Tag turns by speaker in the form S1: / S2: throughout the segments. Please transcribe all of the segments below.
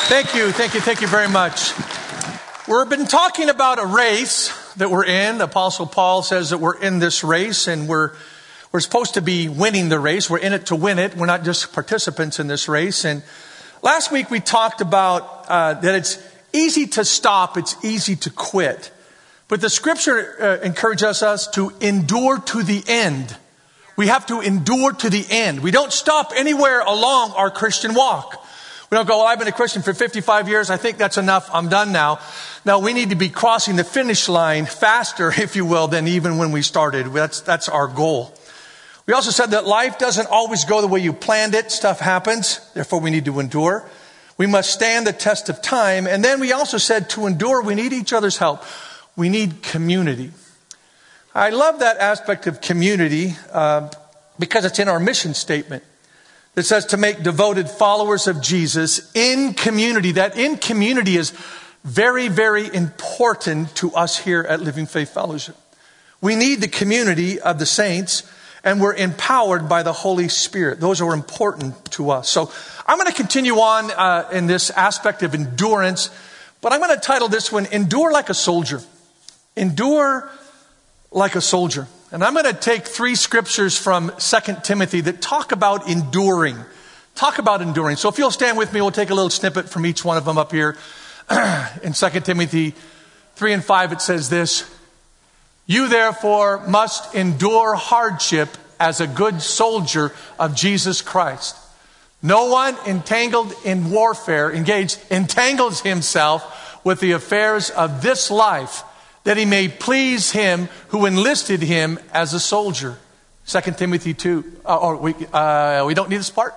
S1: Thank you very much. We've been talking about a race that we're in. Apostle Paul says that we're in this race and we're supposed to be winning the race. We're in it to win it. We're not just participants in this race. And last week we talked about that it's easy to stop, it's easy to quit. But the scripture encourages us to endure to the end. We have to endure to the end. We don't stop anywhere along our Christian walk. We don't go, well, I've been a Christian for 55 years. I think that's enough. I'm done now. No, we need to be crossing the finish line faster, if you will, than even when we started. That's our goal. We also said that life doesn't always go the way you planned it. Stuff happens. Therefore, we need to endure. We must stand the test of time. And then we also said to endure, we need each other's help. We need community. I love that aspect of community because it's in our mission statement. It says to make devoted followers of Jesus in community. That in community is very, very important to us here at Living Faith Fellowship. We need the community of the saints, and we're empowered by the Holy Spirit. Those are important to us. So I'm going to continue on in this aspect of endurance, but I'm going to title this one, Endure Like a Soldier. Endure like a soldier. And I'm going to take 3 scriptures from 2 Timothy that talk about enduring. So if you'll stand with me, we'll take a little snippet from each one of them up here. In 2 Timothy 3 and 5, it says this: You therefore must endure hardship as a good soldier of Jesus Christ. No one entangled in warfare, entangles himself with the affairs of this life, that he may please him who enlisted him as a soldier. 2 Timothy 2. We don't need this part?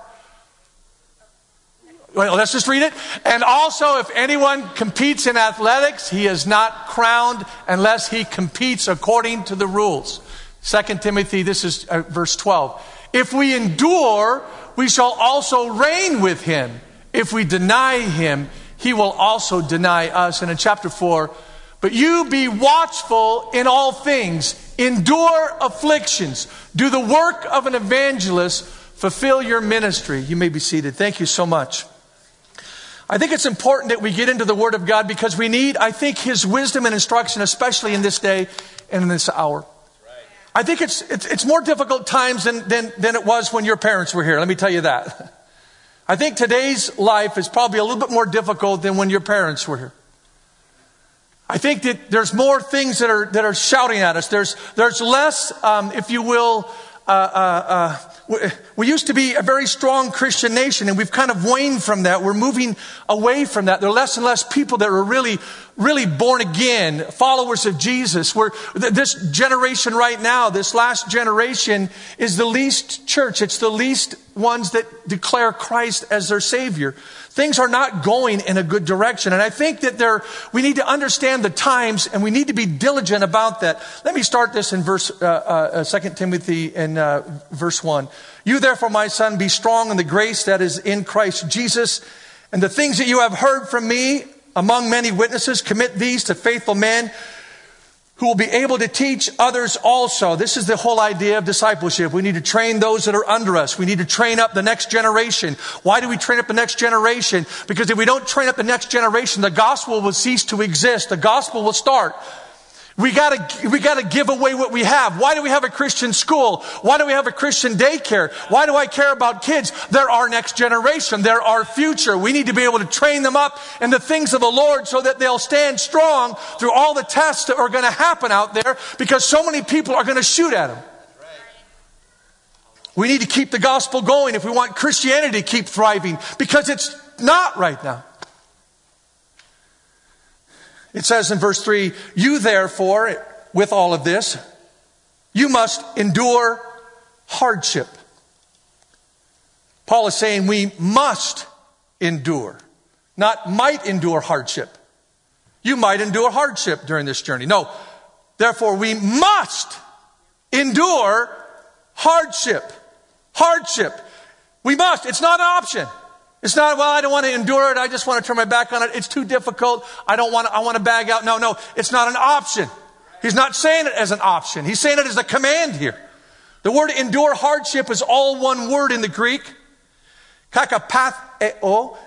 S1: Well, let's just read it. And also, if anyone competes in athletics, he is not crowned unless he competes according to the rules. 2 Timothy, this is verse 12. If we endure, we shall also reign with him. If we deny him, he will also deny us. And in chapter 4, but you be watchful in all things, endure afflictions, do the work of an evangelist, fulfill your ministry. You may be seated. Thank you so much. I think it's important that we get into the Word of God because we need, I think, His wisdom and instruction, especially in this day and in this hour. I think it's more difficult times than it was when your parents were here. Let me tell you that. I think today's life is probably a little bit more difficult than when your parents were here. I think that there's more things that are shouting at us. There's less, if you will, we used to be a very strong Christian nation, and we've kind of waned from that. We're moving away from that. There are less and less people that are really, really born again, followers of Jesus. This generation right now, this last generation, is the least church. It's the least ones that declare Christ as their Savior. Things are not going in a good direction. And I think that we need to understand the times, and we need to be diligent about that. Let me start this in 2 Timothy in verse 1. You therefore, my son, be strong in the grace that is in Christ Jesus. And the things that you have heard from me among many witnesses, commit these to faithful men who will be able to teach others also. This is the whole idea of discipleship. We need to train those that are under us. We need to train up the next generation. Why do we train up the next generation? Because if we don't train up the next generation, the gospel will cease to exist. The gospel will start. We gotta give away what we have. Why do we have a Christian school? Why do we have a Christian daycare? Why do I care about kids? They're our next generation. They're our future. We need to be able to train them up in the things of the Lord so that they'll stand strong through all the tests that are going to happen out there, because so many people are going to shoot at them. We need to keep the gospel going if we want Christianity to keep thriving, because it's not right now. It says in verse 3, you therefore, with all of this, you must endure hardship. Paul is saying we must endure, not might endure hardship. You might endure hardship during this journey. No, therefore we must endure hardship. Hardship. We must. It's not an option. It's not, well, I don't want to endure it. I just want to turn my back on it. It's too difficult. I want to bag out. No, it's not an option. He's not saying it as an option. He's saying it as a command here. The word endure hardship is all one word in the Greek. Kakapatheo.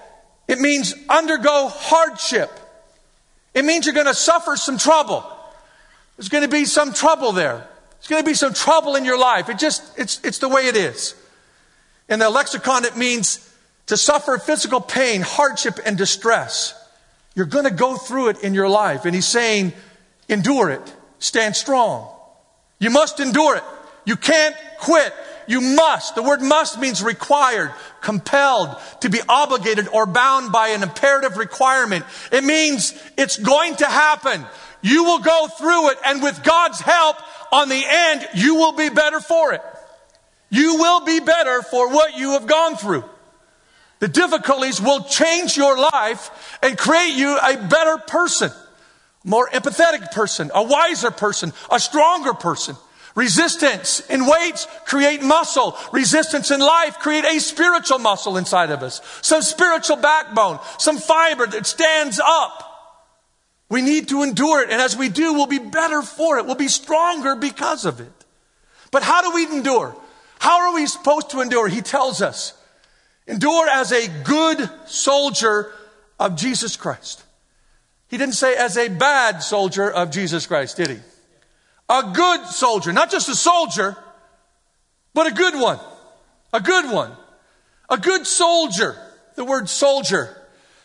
S1: It means undergo hardship. It means you're going to suffer some trouble. There's going to be some trouble there. There's going to be some trouble in your life. It's the way it is. In the lexicon, it means to suffer physical pain, hardship, and distress. You're going to go through it in your life. And he's saying, endure it. Stand strong. You must endure it. You can't quit. You must. The word must means required, compelled, to be obligated or bound by an imperative requirement. It means it's going to happen. You will go through it, and with God's help, on the end, you will be better for it. You will be better for what you have gone through. The difficulties will change your life and create you a better person, more empathetic person, a wiser person, a stronger person. Resistance in weights create muscle. Resistance in life create a spiritual muscle inside of us. Some spiritual backbone, some fiber that stands up. We need to endure it. And as we do, we'll be better for it. We'll be stronger because of it. But how do we endure? How are we supposed to endure? He tells us, endure as a good soldier of Jesus Christ. He didn't say as a bad soldier of Jesus Christ, did he? A good soldier, not just a soldier, but a good one. A good one. A good soldier. The word soldier,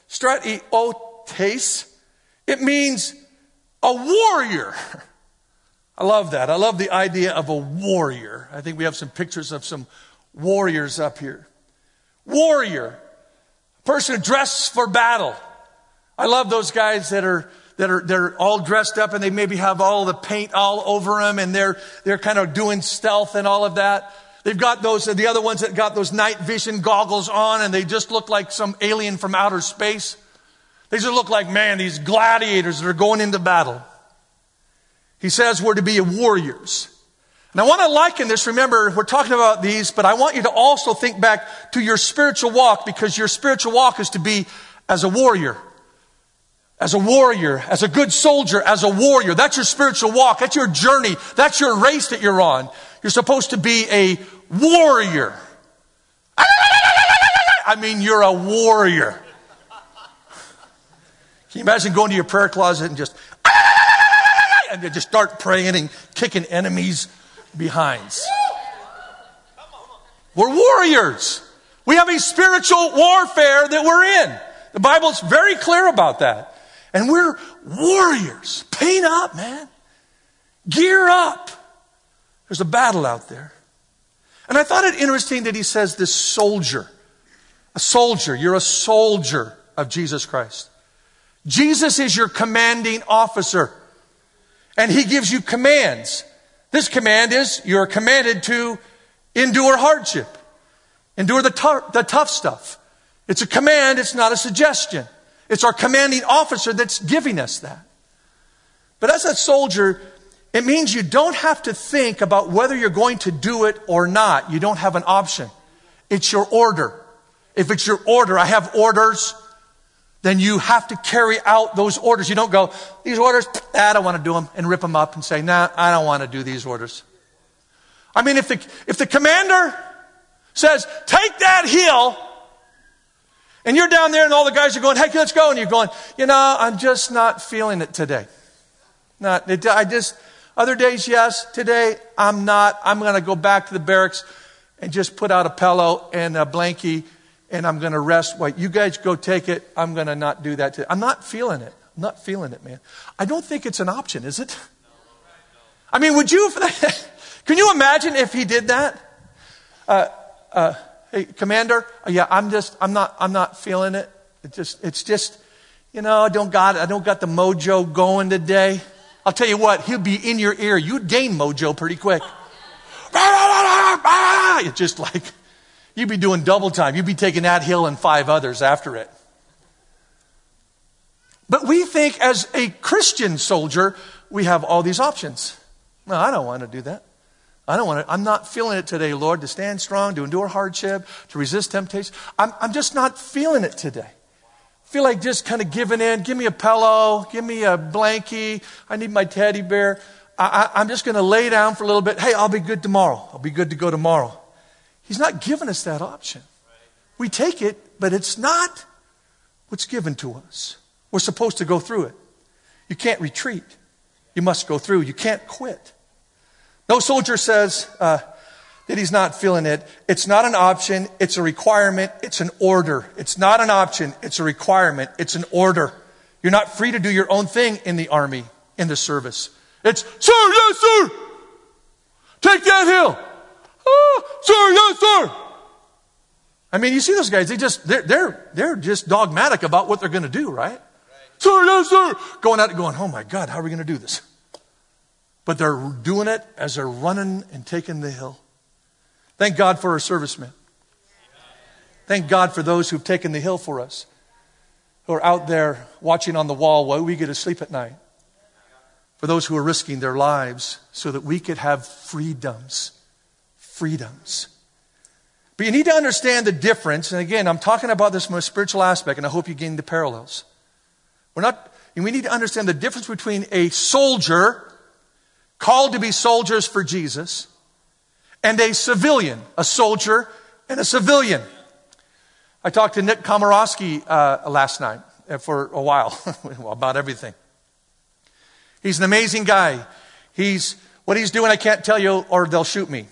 S1: stratiotes, it means a warrior. I love that. I love the idea of a warrior. I think we have some pictures of some warriors up here. Warrior. A person dressed for battle. I love those guys that are they're all dressed up and they maybe have all the paint all over them and they're kind of doing stealth and all of that. They've got the other ones that got those night vision goggles on and they just look like some alien from outer space. They just look like, man, these gladiators that are going into battle. He says we're to be warriors. And I want to liken this, remember, we're talking about these, but I want you to also think back to your spiritual walk, because your spiritual walk is to be as a warrior. As a warrior, as a good soldier, as a warrior. That's your spiritual walk. That's your journey. That's your race that you're on. You're supposed to be a warrior. I mean, you're a warrior. Can you imagine going to your prayer closet and just start praying and kicking enemies' behinds? We're warriors. We have a spiritual warfare that we're in. The Bible's very clear about that. And we're warriors. Paint up, man. Gear up. There's a battle out there. And I thought it interesting that he says this soldier. A soldier. You're a soldier of Jesus Christ. Jesus is your commanding officer. And he gives you commands. This command is you're commanded to endure hardship. Endure the tough stuff. It's a command. It's not a suggestion. It's our commanding officer that's giving us that. But as a soldier, it means you don't have to think about whether you're going to do it or not. You don't have an option. It's your order. If it's your order, I have orders, then you have to carry out those orders. You don't go, these orders, I don't want to do them, and rip them up and say, nah, I don't want to do these orders. I mean, if the commander says, take that hill, and you're down there and all the guys are going, hey, let's go. And you're going, I'm just not feeling it today. Other days, yes. Today, I'm not. I'm going to go back to the barracks and just put out a pillow and a blankie and I'm going to rest. Wait, you guys go take it. I'm going to not do that today. I'm not feeling it. I'm not feeling it, man. I don't think it's an option, is it? I mean, would you, can you imagine if he did that? Hey, Commander, yeah, I'm not feeling it. It's just, I don't got the mojo going today. I'll tell you what, he'll be in your ear. You'd gain mojo pretty quick. It's just like, you'd be doing double time. You'd be taking that hill and 5 others after it. But we think as a Christian soldier, we have all these options. No, I don't want to do that. I'm not feeling it today, Lord, to stand strong, to endure hardship, to resist temptation. I'm just not feeling it today. I feel like just kind of giving in. Give me a pillow. Give me a blankie. I need my teddy bear. I'm just going to lay down for a little bit. Hey, I'll be good tomorrow. I'll be good to go tomorrow. He's not giving us that option. We take it, but it's not what's given to us. We're supposed to go through it. You can't retreat. You must go through. You can't quit. No soldier says that he's not feeling it. It's not an option. It's a requirement. It's an order. It's not an option. It's a requirement. It's an order. You're not free to do your own thing in the army, in the service. It's, sir, yes, sir. Take that hill. Sir, yes, sir. I mean, you see those guys, they're just dogmatic about what they're going to do, right? Sir, yes, sir. Going out and going, oh my God, how are we going to do this? But they're doing it as they're running and taking the hill. Thank God for our servicemen. Thank God for those who've taken the hill for us, who are out there watching on the wall while we get to sleep at night. For those who are risking their lives so that we could have freedoms. Freedoms. But you need to understand the difference. And again, I'm talking about this from a spiritual aspect, and I hope you gain the parallels. We need to understand the difference between a soldier called to be soldiers for Jesus and a civilian, a soldier and a civilian. I talked to Nick Komorowski last night for a while about everything. He's an amazing guy. What he's doing, I can't tell you or they'll shoot me.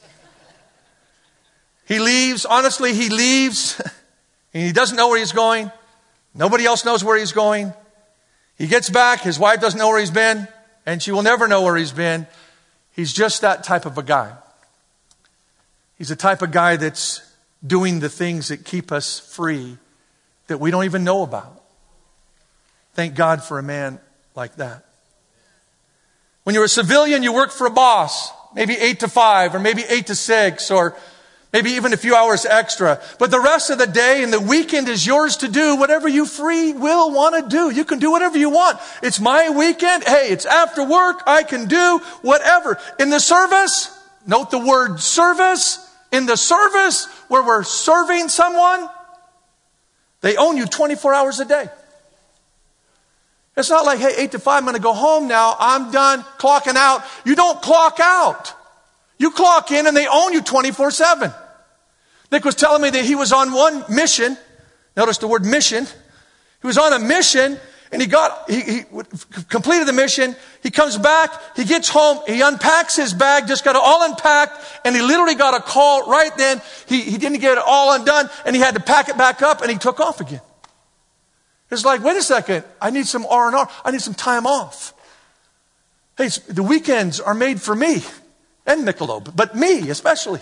S1: He leaves, honestly, he leaves and he doesn't know where he's going. Nobody else knows where he's going. He gets back, his wife doesn't know where he's been, and she will never know where he's been. He's just that type of a guy. He's the type of guy that's doing the things that keep us free that we don't even know about. Thank God for a man like that. When you're a civilian, you work for a boss, maybe 8 to 5 or maybe 8 to 6 or maybe even a few hours extra. But the rest of the day and the weekend is yours to do whatever you free will want to do. You can do whatever you want. It's my weekend. Hey, it's after work. I can do whatever. In the service, note the word service. In the service where we're serving someone, they own you 24 hours a day. It's not like, hey, 8 to 5, I'm going to go home now. I'm done clocking out. You don't clock out. You clock in and they own you 24/7. Nick was telling me that he was on one mission. Notice the word mission. He was on a mission and he completed the mission. He comes back, he gets home, he unpacks his bag, just got it all unpacked, and he literally got a call right then. He didn't get it all undone and he had to pack it back up and he took off again. It's like, wait a second, I need some R&R. I need some time off. Hey, the weekends are made for me and Michelob, but me especially.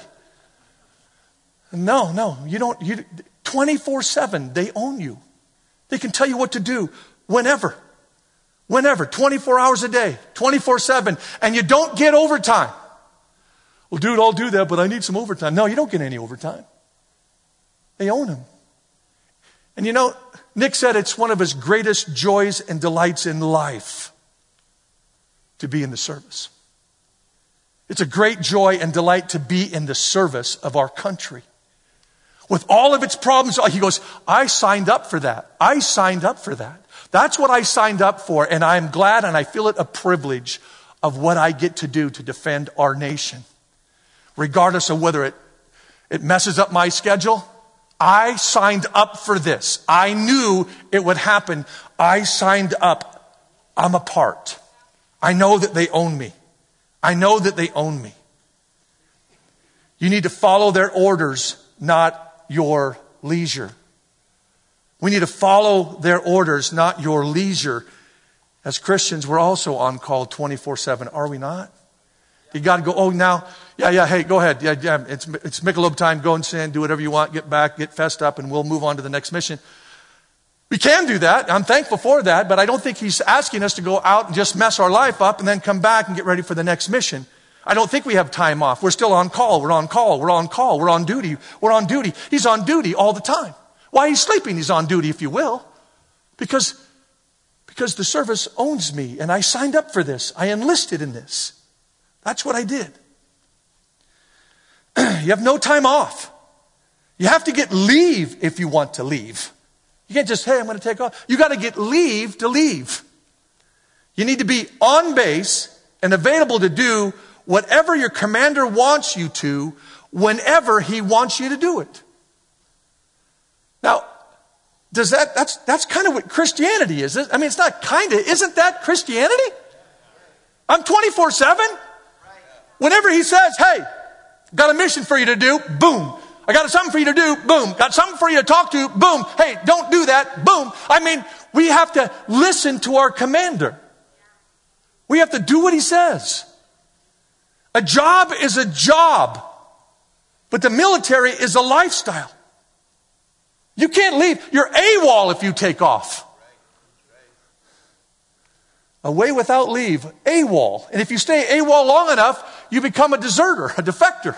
S1: No, you don't. 24/7, they own you. They can tell you what to do whenever, 24 hours a day, 24/7, and you don't get overtime. Well, dude, I'll do that, but I need some overtime. No, you don't get any overtime. They own him. And you know, Nick said it's one of his greatest joys and delights in life to be in the service. It's a great joy and delight to be in the service of our country. With all of its problems, he goes, I signed up for that. I signed up for that. That's what I signed up for, and I'm glad and I feel it a privilege of what I get to do to defend our nation. Regardless of whether it messes up my schedule, I signed up for this. I knew it would happen. I signed up. I'm a part. I know that they own me. I know that they own me. You need to follow their orders, not your leisure. We need to follow their orders, not your leisure. As Christians, we're also on call 24/7, are we not? You got to go, oh, now, hey, go ahead. Yeah, it's Michelob time. Go and sin, do whatever you want, get back, get fessed up, and we'll move on to the next mission. We can do that. I'm thankful for that, but I don't think he's asking us to go out and just mess our life up and then come back and get ready for the next mission. I don't think we have time off. We're still on call. We're on call. We're on call. We're on duty. We're on duty. He's on duty all the time. While he's sleeping, he's on duty, if you will. Because the service owns me, and I signed up for this. I enlisted in this. That's what I did. You have no time off. You have to get leave if you want to leave. You can't just, hey, I'm going to take off. You got to get leave to leave. You need to be on base and available to do whatever your commander wants you to, whenever he wants you to do it. Now, That's kind of what Christianity is. I mean, it's not kind of, isn't that Christianity? I'm 24/7. Whenever he says, hey, got a mission for you to do, boom. I got something for you to do, boom. Got something for you to talk to, boom. Hey, don't do that, boom. I mean, we have to listen to our commander. We have to do what he says. A job is a job, but the military is a lifestyle. You can't leave. You're AWOL if you take off. Away without leave, AWOL. And if you stay AWOL long enough, you become a deserter, a defector.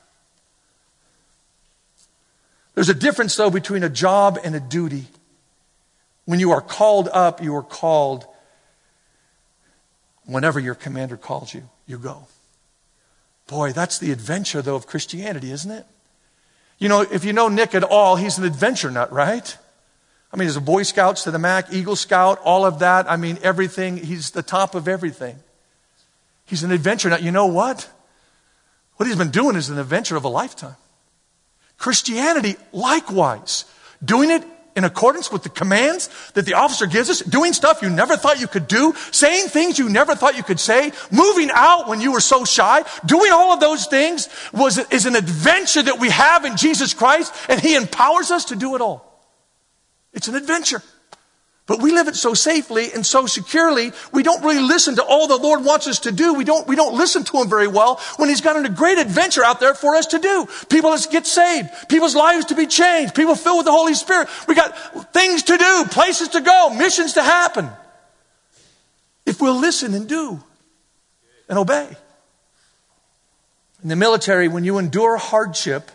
S1: There's a difference, though, between a job and a duty. When you are called up, you are called. Whenever your commander calls you, you go. Boy, that's the adventure, though, of Christianity, isn't it? You know, if you know Nick at all, he's an adventure nut, right? I mean, he's a Boy Scouts to the Mac, Eagle Scout, all of that. I mean, everything. He's the top of everything. He's an adventure nut. You know what? What he's been doing is an adventure of a lifetime. Christianity, likewise. Doing it in accordance with the commands that the officer gives us, doing stuff you never thought you could do, saying things you never thought you could say, moving out when you were so shy, doing all of those things is an adventure that we have in Jesus Christ, and he empowers us to do it all. It's an adventure. But we live it so safely and so securely, we don't really listen to all the Lord wants us to do. We don't listen to him very well when he's got a great adventure out there for us to do. People to get saved, people's lives to be changed, people filled with the Holy Spirit. We got things to do, places to go, missions to happen. If we'll listen and do and obey. In the military, when you endure hardship,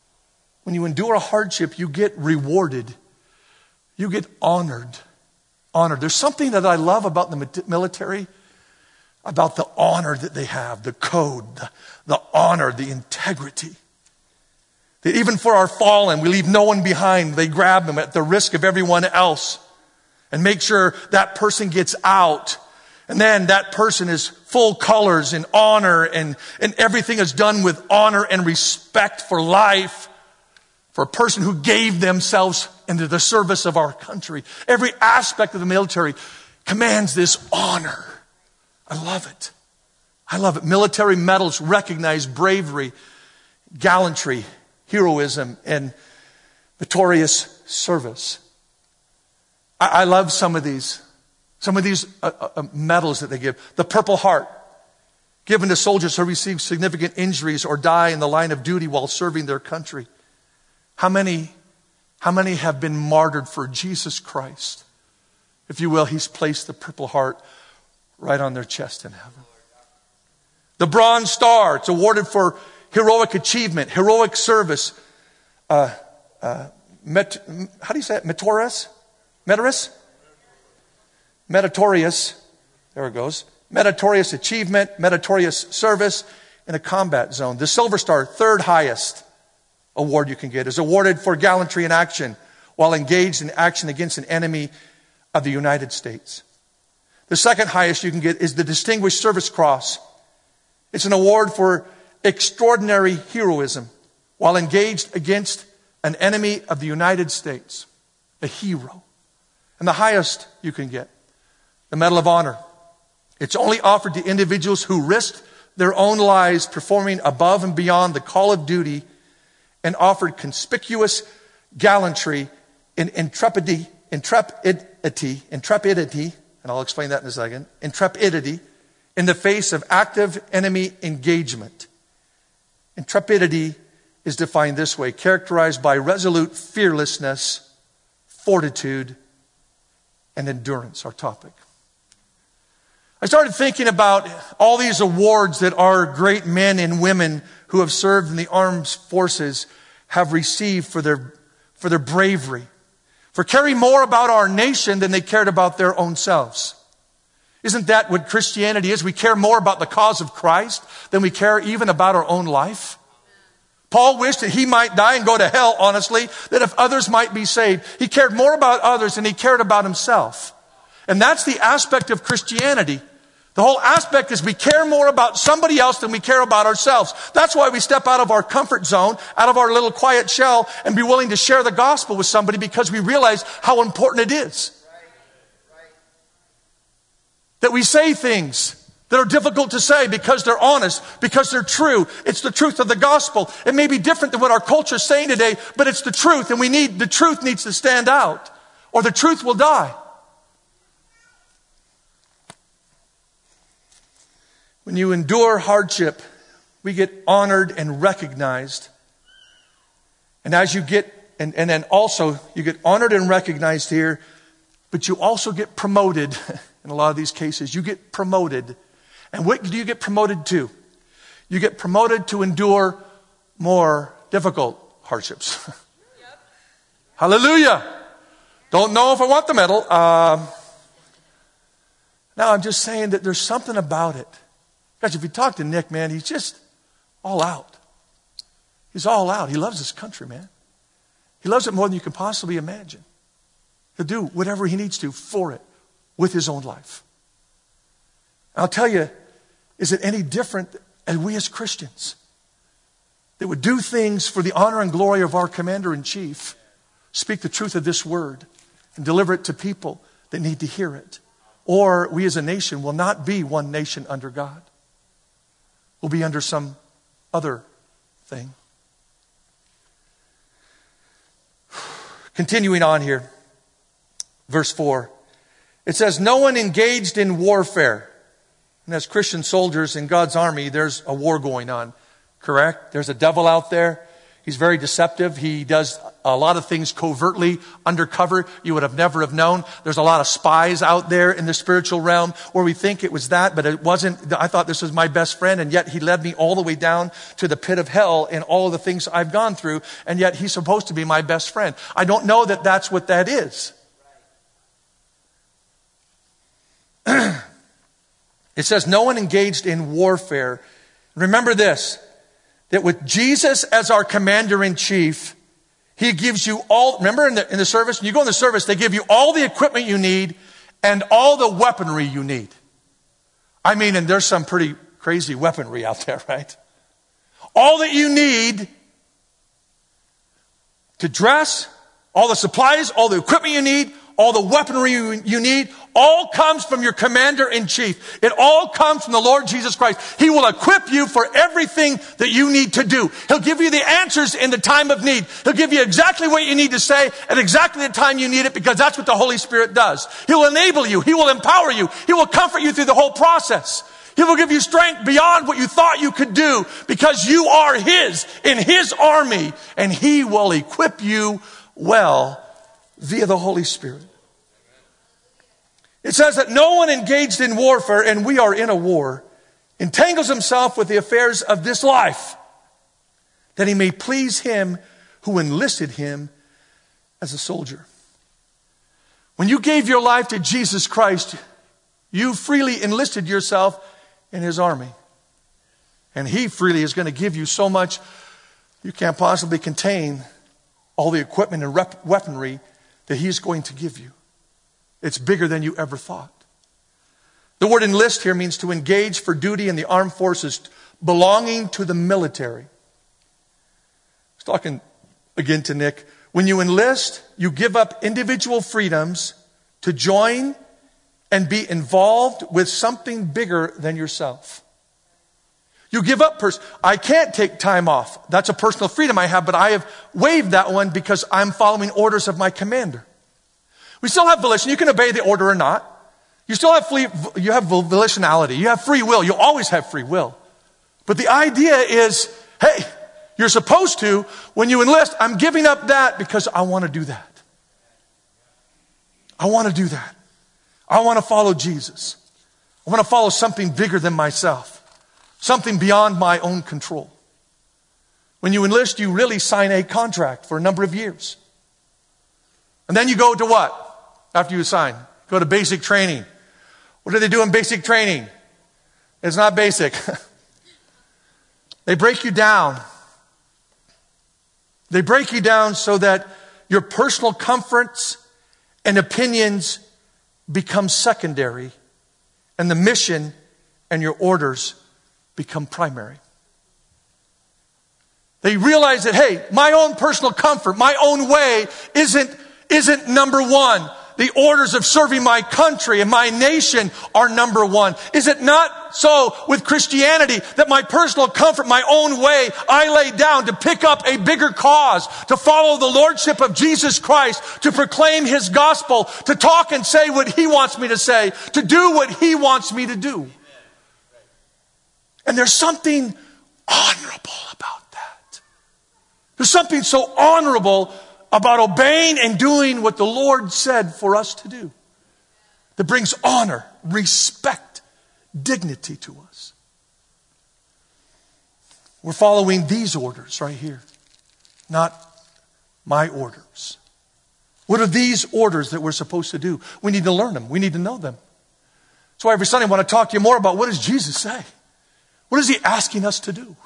S1: you get rewarded. You get honored. There's something that I love about the military, about the honor that they have, the code, the honor, the integrity. That even for our fallen, we leave no one behind. They grab them at the risk of everyone else and make sure that person gets out. And then that person is full colors and honor and everything is done with honor and respect for life. For a person who gave themselves into the service of our country. Every aspect of the military commands this honor. I love it. I love it. Military medals recognize bravery, gallantry, heroism, and victorious service. I love some of these medals that they give. The Purple Heart, given to soldiers who receive significant injuries or die in the line of duty while serving their country. How many have been martyred for Jesus Christ? If you will, he's placed the Purple Heart right on their chest in heaven. The Bronze Star, it's awarded for heroic achievement, heroic service. How do you say it? Meritorious? There it goes. Meritorious achievement, meritorious service in a combat zone. The Silver Star, third highest award you can get, is awarded for gallantry in action while engaged in action against an enemy of the United States. The second highest you can get is the Distinguished Service Cross. It's an award for extraordinary heroism while engaged against an enemy of the United States. A hero. And the highest you can get, the Medal of Honor. It's only offered to individuals who risked their own lives performing above and beyond the call of duty and offered conspicuous gallantry and intrepidity, and I'll explain that in a second, intrepidity in the face of active enemy engagement. Intrepidity is defined this way, characterized by resolute fearlessness, fortitude, and endurance, our topic. I started thinking about all these awards that our great men and women who have served in the armed forces have received for their bravery, for caring more about our nation than they cared about their own selves. Isn't that what Christianity is? We care more about the cause of Christ than we care even about our own life. Paul wished that he might die and go to hell, honestly, that if others might be saved. He cared more about others than he cared about himself. And that's the aspect of Christianity The whole aspect is we care more about somebody else than we care about ourselves. That's why we step out of our comfort zone, out of our little quiet shell, and be willing to share the gospel with somebody because we realize how important it is. That we say things that are difficult to say because they're honest, because they're true. It's the truth of the gospel. It may be different than what our culture is saying today, but it's the truth, and the truth needs to stand out, or the truth will die. When you endure hardship, we get honored and recognized. And as you get, and then also you get honored and recognized here, but you also get promoted. In a lot of these cases, you get promoted. And what do you get promoted to? You get promoted to endure more difficult hardships. Yep. Hallelujah. Don't know if I want the medal. No, I'm just saying that there's something about it. Guys, if you talk to Nick, man, he's just all out. He's all out. He loves this country, man. He loves it more than you can possibly imagine. He'll do whatever he needs to for it with his own life. I'll tell you, is it any different as we as Christians that would do things for the honor and glory of our commander-in-chief, speak the truth of this word, and deliver it to people that need to hear it? Or we as a nation will not be one nation under God. We'll be under some other thing. Continuing on here, verse 4. It says, no one engaged in warfare. And as Christian soldiers in God's army, there's a war going on. Correct? There's a devil out there. He's very deceptive. He does a lot of things covertly, undercover. You would have never have known. There's a lot of spies out there in the spiritual realm where we think it was that, but it wasn't. I thought this was my best friend, and yet he led me all the way down to the pit of hell and all of the things I've gone through, and yet he's supposed to be my best friend. I don't know that that's what that is. It says, no one engaged in warfare. Remember this, that with Jesus as our commander-in-chief, he gives you all, remember in the service, when you go in the service, they give you all the equipment you need and all the weaponry you need. I mean, and there's some pretty crazy weaponry out there, right? All that you need to dress, all the supplies, all the equipment you need, all the weaponry you need, all comes from your commander-in-chief. It all comes from the Lord Jesus Christ. He will equip you for everything that you need to do. He'll give you the answers in the time of need. He'll give you exactly what you need to say at exactly the time you need it, because that's what the Holy Spirit does. He will enable you. He will empower you. He will comfort you through the whole process. He will give you strength beyond what you thought you could do, because you are His, in His army, and He will equip you well via the Holy Spirit. It says that no one engaged in warfare, and we are in a war, entangles himself with the affairs of this life, that he may please him who enlisted him as a soldier. When you gave your life to Jesus Christ, you freely enlisted yourself in His army. And He freely is going to give you so much you can't possibly contain all the equipment and weaponry that He's going to give you. It's bigger than you ever thought. The word enlist here means to engage for duty in the armed forces belonging to the military. I was talking again to Nick. When you enlist, you give up individual freedoms to join and be involved with something bigger than yourself. You give up I can't take time off. That's a personal freedom I have, but I have waived that one because I'm following orders of my commander. We still have volition. You can obey the order or not. You still have you have volitionality. You have free will. You always have free will. But the idea is, hey, you're supposed to, when you enlist, I'm giving up that because I want to do that. I want to do that. I want to follow Jesus. I want to follow something bigger than myself. Something beyond my own control. When you enlist, you really sign a contract for a number of years. And then you go to what? After you sign, go to basic training. What do they do in basic training? It's not basic. They break you down. They break you down so that your personal comforts and opinions become secondary, and the mission and your orders become primary. They realize that, hey, my own personal comfort, my own way isn't number one. The orders of serving my country and my nation are number one. Is it not so with Christianity that my personal comfort, my own way, I lay down to pick up a bigger cause, to follow the lordship of Jesus Christ, to proclaim his gospel, to talk and say what he wants me to say, to do what he wants me to do? And there's something honorable about that. There's something so honorable about obeying and doing what the Lord said for us to do, that brings honor, respect, dignity to us. We're following these orders right here, not my orders. What are these orders that we're supposed to do? We need to learn them. We need to know them. That's why every Sunday I want to talk to you more about what does Jesus say? What is he asking us to do?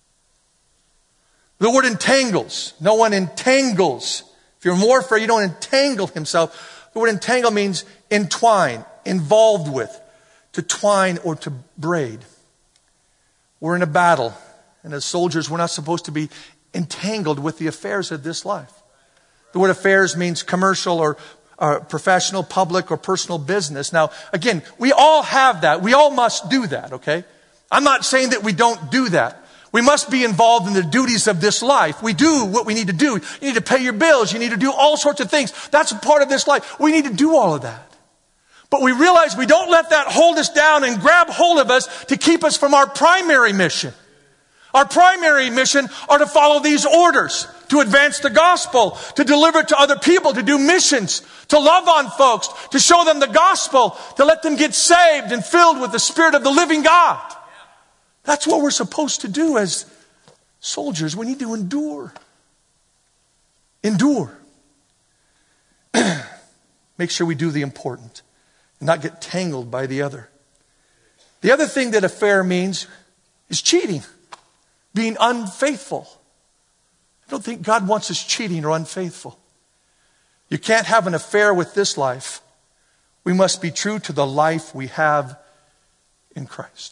S1: The word entangles. No one entangles. If you're in warfare, you don't entangle himself. The word entangle means entwine, involved with, to twine or to braid. We're in a battle, and as soldiers, we're not supposed to be entangled with the affairs of this life. The word affairs means commercial or professional, public, or personal business. Now, again, we all have that. We all must do that, okay? I'm not saying that we don't do that. We must be involved in the duties of this life. We do what we need to do. You need to pay your bills. You need to do all sorts of things. That's a part of this life. We need to do all of that. But we realize we don't let that hold us down and grab hold of us to keep us from our primary mission. Our primary mission are to follow these orders, to advance the gospel, to deliver it to other people, to do missions, to love on folks, to show them the gospel, to let them get saved and filled with the Spirit of the living God. That's what we're supposed to do as soldiers. We need to endure. Endure. Make sure we do the important and not get tangled by the other. The other thing that affair means is cheating, being unfaithful. I don't think God wants us cheating or unfaithful. You can't have an affair with this life. We must be true to the life we have in Christ.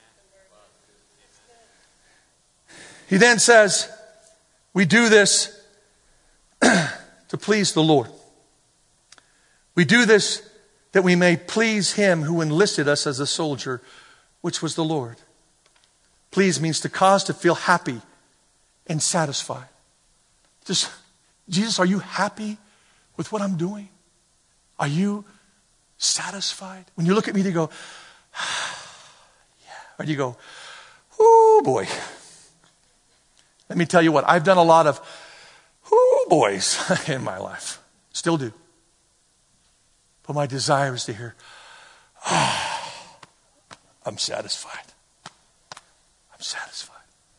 S1: He then says, we do this to please the Lord. We do this that we may please him who enlisted us as a soldier, which was the Lord. Please means to cause to feel happy and satisfied. Just, Jesus, are you happy with what I'm doing? Are you satisfied? When you look at me, you go, yeah. Or you go, oh boy. Let me tell you what, I've done a lot of boys in my life. Still do. But my desire is to hear, I'm satisfied. I'm satisfied.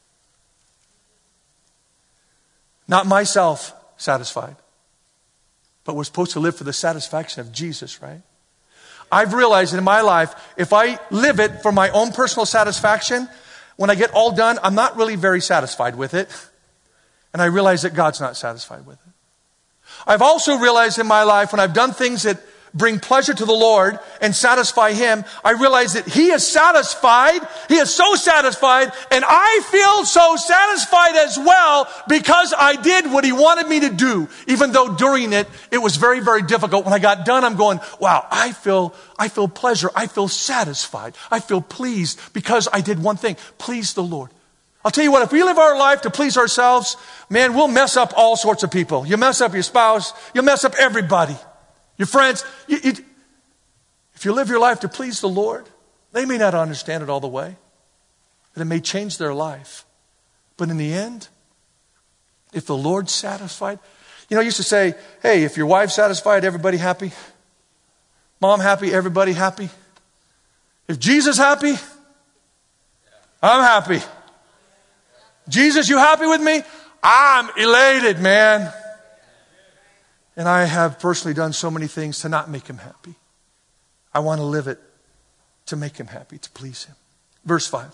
S1: Not myself satisfied, but we're supposed to live for the satisfaction of Jesus, right? I've realized that in my life, if I live it for my own personal satisfaction, when I get all done, I'm not really very satisfied with it. And I realize that God's not satisfied with it. I've also realized in my life when I've done things that bring pleasure to the Lord and satisfy him, I realize that he is satisfied. He is so satisfied. And I feel so satisfied as well because I did what he wanted me to do. Even though during it was very, very difficult. When I got done, I'm going, wow, I feel pleasure. I feel satisfied. I feel pleased because I did one thing. Please the Lord. I'll tell you what, if we live our life to please ourselves, man, we'll mess up all sorts of people. You'll mess up your spouse. You'll mess up everybody. Your friends. If you live your life to please the Lord, they may not understand it all the way. But it may change their life. But in the end, if the Lord's satisfied, I used to say, hey, if your wife's satisfied, everybody happy. Mom happy, everybody happy. If Jesus happy, I'm happy. Jesus, you happy with me? I'm elated, man. And I have personally done so many things to not make him happy. I want to live it to make him happy, to please him. Verse 5.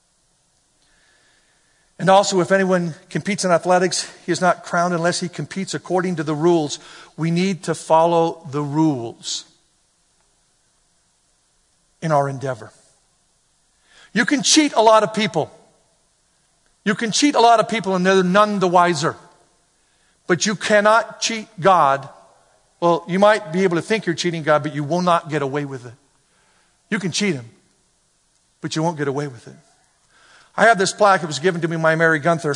S1: And also, if anyone competes in athletics, he is not crowned unless he competes according to the rules. We need to follow the rules in our endeavor. You can cheat a lot of people. You can cheat a lot of people and they're none the wiser. But you cannot cheat God. Well, you might be able to think you're cheating God, but you will not get away with it. You can cheat him, but you won't get away with it. I have this plaque. It was given to me by Mary Gunther.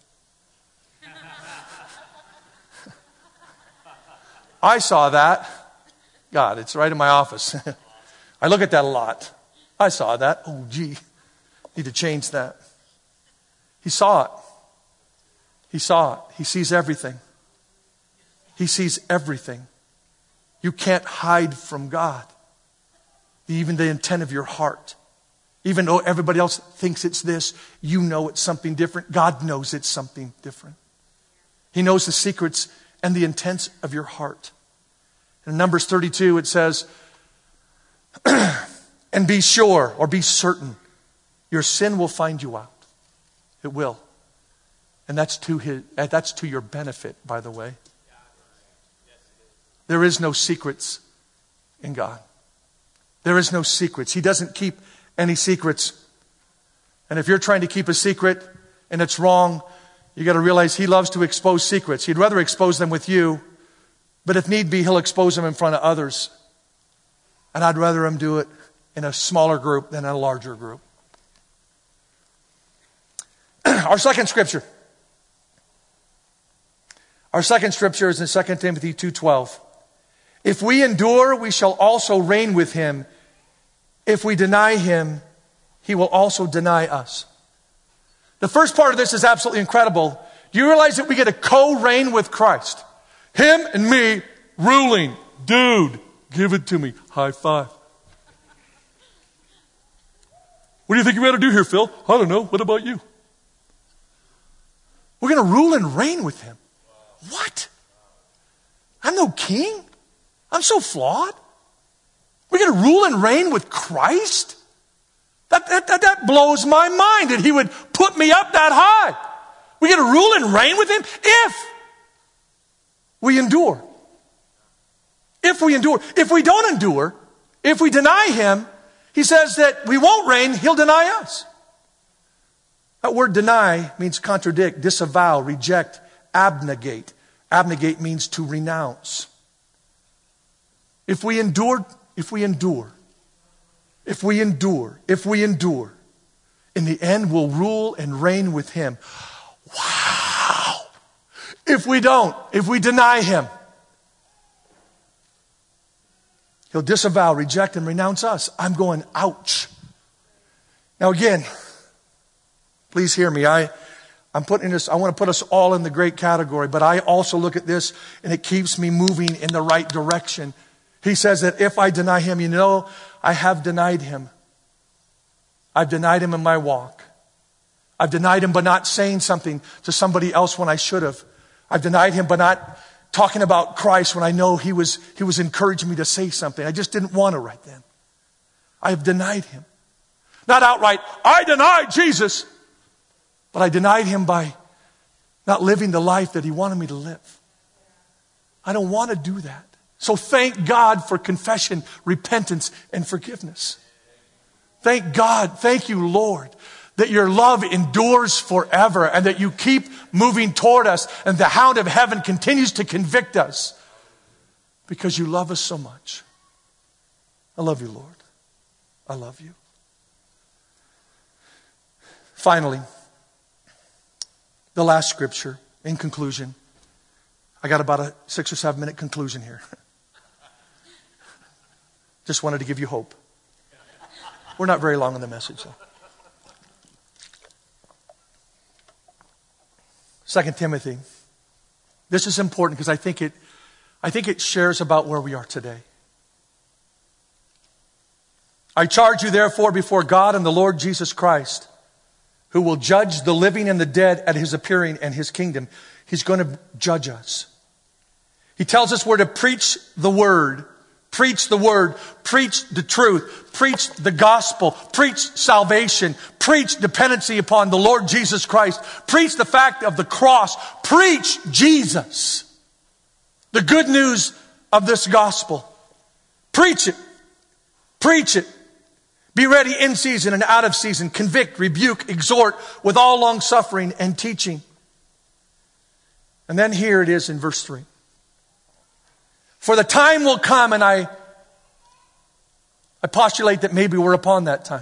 S1: I saw that. God, it's right in my office. I look at that a lot. I saw that. Oh, gee. Need to change that. He saw it. He saw it. He sees everything. He sees everything. You can't hide from God. Even the intent of your heart. Even though everybody else thinks it's this, you know it's something different. God knows it's something different. He knows the secrets and the intents of your heart. In Numbers 32, it says, and be sure or be certain your sin will find you out. It will. And that's to your benefit, by the way. There is no secrets in God. There is no secrets. He doesn't keep any secrets. And if you're trying to keep a secret and it's wrong, you got to realize he loves to expose secrets. He'd rather expose them with you, but if need be, he'll expose them in front of others. And I'd rather him do it in a smaller group than in a larger group. Our second scripture. Our second scripture is in 2 Timothy 2:12. If we endure, we shall also reign with him. If we deny him, he will also deny us. The first part of this is absolutely incredible. Do you realize that we get to co-reign with Christ? Him and me ruling. Dude, give it to me. High five. What do you think you ought to do here, Phil? I don't know. What about you? We're going to rule and reign with him. What? I'm no king. I'm so flawed. We're going to rule and reign with Christ? That blows my mind that he would put me up that high. We're going to rule and reign with him if we endure. If we endure. If we don't endure, if we deny him, he says that we won't reign, he'll deny us. That word deny means contradict, disavow, reject, abnegate. Abnegate means to renounce. If we endure, in the end we'll rule and reign with him. Wow! If we don't, if we deny him, he'll disavow, reject, and renounce us. I'm going, ouch. Now again, please hear me. I want to put us all in the great category, but I also look at this and it keeps me moving in the right direction. He says that if I deny him, I have denied him. I've denied him in my walk. I've denied him by not saying something to somebody else when I should have. I've denied him by not talking about Christ when I know he was encouraging me to say something. I just didn't want to right then. I have denied him. Not outright, I denied Jesus. But I denied him by not living the life that he wanted me to live. I don't want to do that. So thank God for confession, repentance, and forgiveness. Thank God, thank you, Lord, that your love endures forever and that you keep moving toward us and the hound of heaven continues to convict us because you love us so much. I love you, Lord. I love you. Finally, the last scripture in conclusion. I got about a 6 or 7 minute conclusion here. Just wanted to give you hope. We're not very long on the message, though. 2 Timothy. This is important because I think it shares about where we are today. I charge you therefore before God and the Lord Jesus Christ, who will judge the living and the dead at his appearing and his kingdom. He's going to judge us. He tells us we're to preach the word, preach the truth, preach the gospel, preach salvation, preach dependency upon the Lord Jesus Christ, preach the fact of the cross, preach Jesus, the good news of this gospel. Preach it. Preach it. Be ready in season and out of season. Convict, rebuke, exhort with all long suffering and teaching. And then here it is in verse 3. For the time will come, and I postulate that maybe we're upon that time.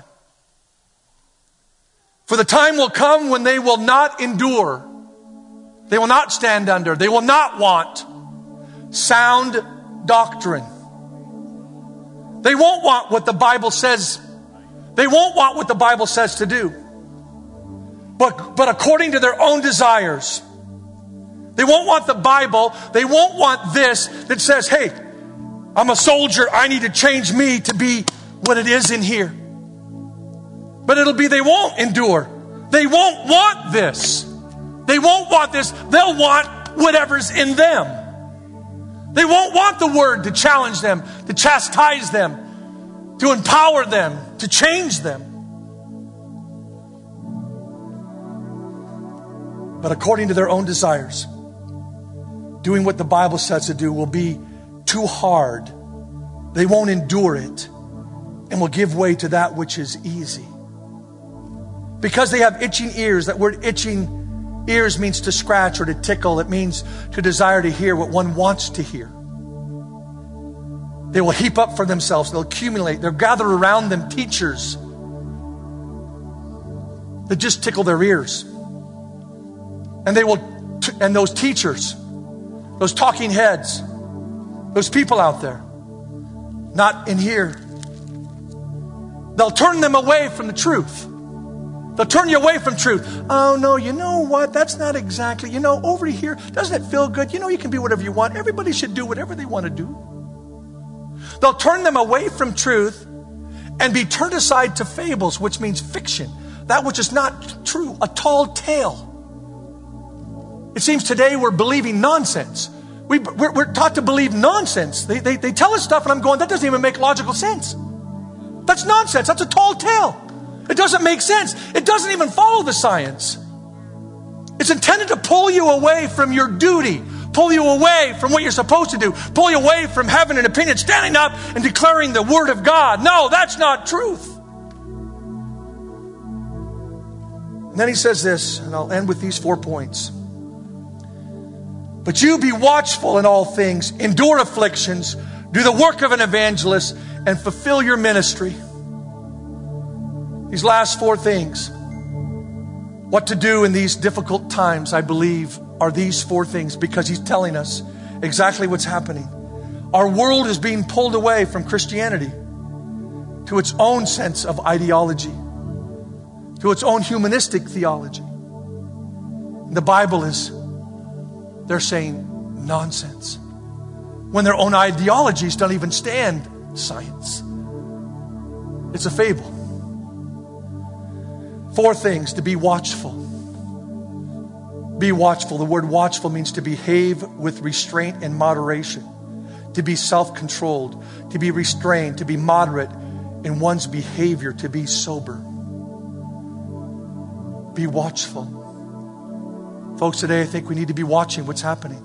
S1: For the time will come when they will not endure. They will not stand under. They will not want sound doctrine. They won't want what the Bible says. They won't want what the Bible says to do. But according to their own desires. They won't want the Bible. They won't want this that says, hey, I'm a soldier. I need to change me to be what it is in here. But it'll be they won't endure. They won't want this. They won't want this. They'll want whatever's in them. They won't want the word to challenge them, to chastise them, to empower them, to change them. But according to their own desires, doing what the Bible says to do will be too hard. They won't endure it and will give way to that which is easy. Because they have itching ears. That word itching ears means to scratch or to tickle. It means to desire to hear what one wants to hear. They will heap up for themselves. They'll accumulate. They'll gather around them teachers that just tickle their ears. And they will, and those teachers, those talking heads, those people out there, not in here, they'll turn them away from the truth. They'll turn you away from truth. Oh, no, you know what? That's not exactly, over here, doesn't it feel good? You can be whatever you want. Everybody should do whatever they want to do. They'll turn them away from truth and be turned aside to fables, which means fiction. That which is not true, a tall tale. It seems today we're believing nonsense. We're taught to believe nonsense. They tell us stuff and I'm going, that doesn't even make logical sense. That's nonsense. That's a tall tale. It doesn't make sense. It doesn't even follow the science. It's intended to pull you away from your duty, pull you away from what you're supposed to do, pull you away from having an opinion, standing up and declaring the word of God. No, that's not truth. And then he says this, and I'll end with these 4 points. But you be watchful in all things, endure afflictions, do the work of an evangelist, and fulfill your ministry. These last 4 things, what to do in these difficult times, I believe, are these 4 things, because he's telling us exactly what's happening. Our world is being pulled away from Christianity to its own sense of ideology, to its own humanistic theology. The Bible is, they're saying, nonsense, when their own ideologies don't even stand science. It's a fable. 4 things: to be watchful. Be watchful. The word watchful means to behave with restraint and moderation, to be self-controlled, to be restrained, to be moderate in one's behavior, to be sober. Be watchful. Folks, today I think we need to be watching what's happening.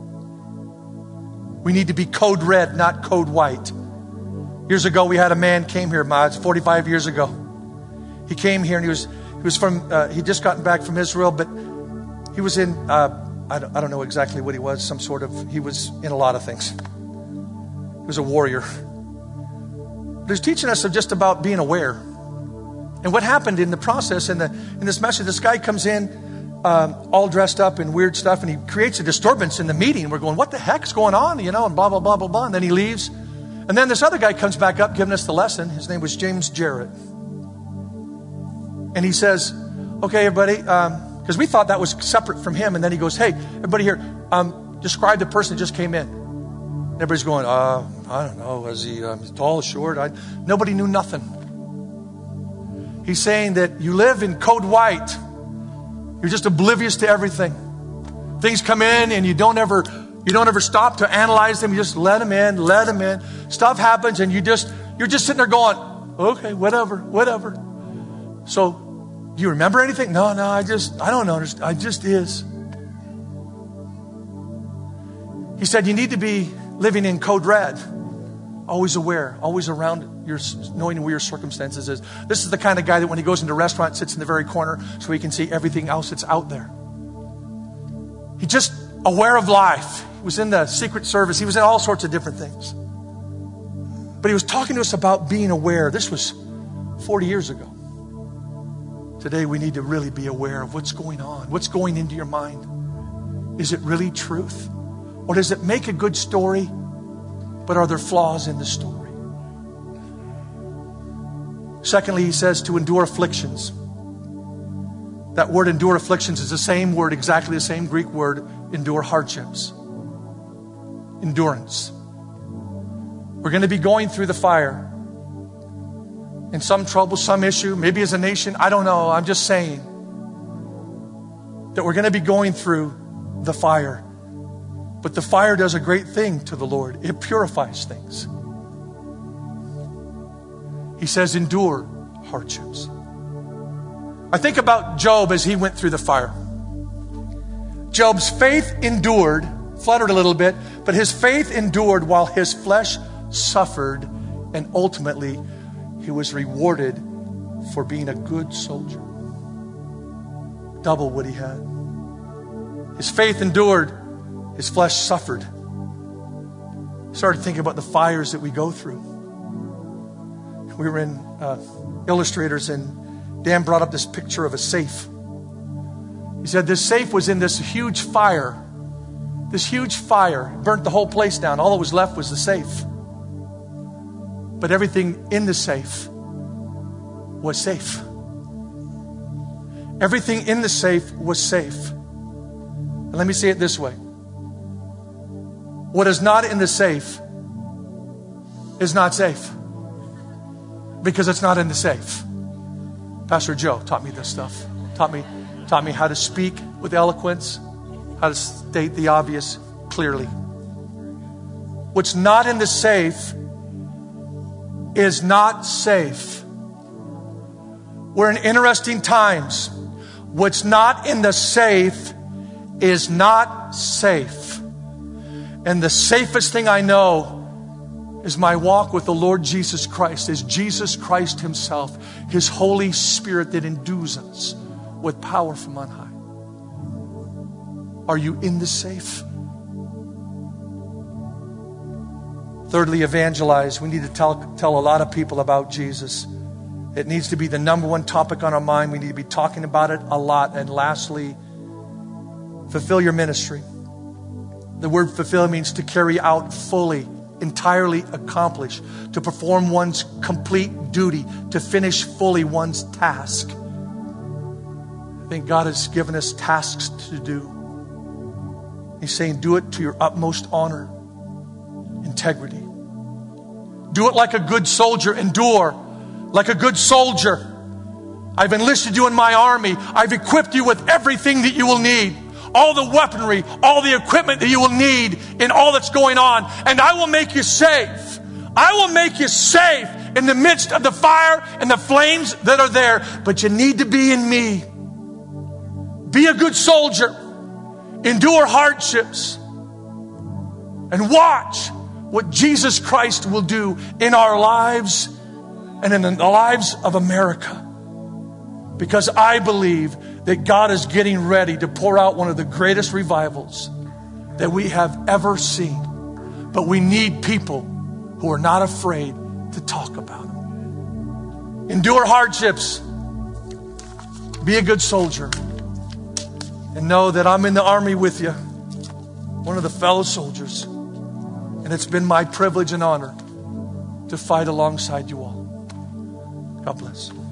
S1: We need to be code red, not code white. Years ago, we had a man came here, 45 years ago. He came here and he was from, he'd just gotten back from Israel, but he was in, I don't know exactly what he was, he was in a lot of things. He was a warrior. But he was teaching us just about being aware. And what happened in the process, in this message, this guy comes in all dressed up in weird stuff, and he creates a disturbance in the meeting. We're going, what the heck's going on? And blah, blah, blah, blah, blah. And then he leaves. And then this other guy comes back up giving us the lesson. His name was James Jarrett. And he says, okay, everybody, because we thought that was separate from him. And then he goes, hey, everybody here, describe the person that just came in. Everybody's going, I don't know. Was he tall, short? Nobody knew nothing. He's saying that you live in code white. You're just oblivious to everything. Things come in and you don't ever stop to analyze them. You just let them in. Stuff happens and you're just sitting there going, okay, whatever. So, do you remember anything? No, I don't know. I just is. He said you need to be living in code red. always aware, always around knowing where your circumstances is. This is the kind of guy that when he goes into a restaurant, sits in the very corner so he can see everything else that's out there. He's just aware of life. He was in the Secret Service. He was in all sorts of different things. But he was talking to us about being aware. This was 40 years ago. Today we need to really be aware of what's going on, what's going into your mind. Is it really truth? Or does it make a good story, but are there flaws in the story? Secondly, he says to endure afflictions. That word endure afflictions is the same word, exactly the same Greek word, endure hardships. Endurance. We're going to be going through the fire. In some trouble, some issue, maybe as a nation, I don't know. I'm just saying that we're going to be going through the fire. But the fire does a great thing to the Lord. It purifies things. He says, endure hardships. I think about Job as he went through the fire. Job's faith endured, fluttered a little bit, but his faith endured while his flesh suffered, and ultimately he was rewarded for being a good soldier. Double what he had. His faith endured, his flesh suffered. Started thinking about the fires that we go through. We were in Illustrators, and Dan brought up this picture of a safe. He said this safe was in this huge fire. This huge fire burnt the whole place down. All that was left was the safe. But everything in the safe was safe. Everything in the safe was safe. And let me say it this way. What is not in the safe is not safe. Because it's not in the safe. Pastor Joe taught me this stuff. Taught me how to speak with eloquence, how to state the obvious clearly. What's not in the safe is not safe. We're in interesting times. What's not in the safe is not safe. And the safest thing I know is my walk with the Lord Jesus Christ, is Jesus Christ himself, his Holy Spirit that endues us with power from on high. Are you in the safe? Thirdly, evangelize. We need to tell a lot of people about Jesus. It needs to be the number one topic on our mind. We need to be talking about it a lot. And lastly, fulfill your ministry. The word fulfill means to carry out fully, entirely accomplish, to perform one's complete duty, to finish fully one's task. I think God has given us tasks to do. He's saying do it to your utmost honor, integrity. Do it like a good soldier. Endure like a good soldier. I've enlisted you in my army. I've equipped you with everything that you will need. All the weaponry, all the equipment that you will need in all that's going on. And I will make you safe. I will make you safe in the midst of the fire and the flames that are there. But you need to be in me. Be a good soldier. Endure hardships. And watch what Jesus Christ will do in our lives and in the lives of America. Because I believe that God is getting ready to pour out one of the greatest revivals that we have ever seen. But we need people who are not afraid to talk about it. Endure hardships. Be a good soldier. And know that I'm in the army with you, one of the fellow soldiers. And it's been my privilege and honor to fight alongside you all. God bless.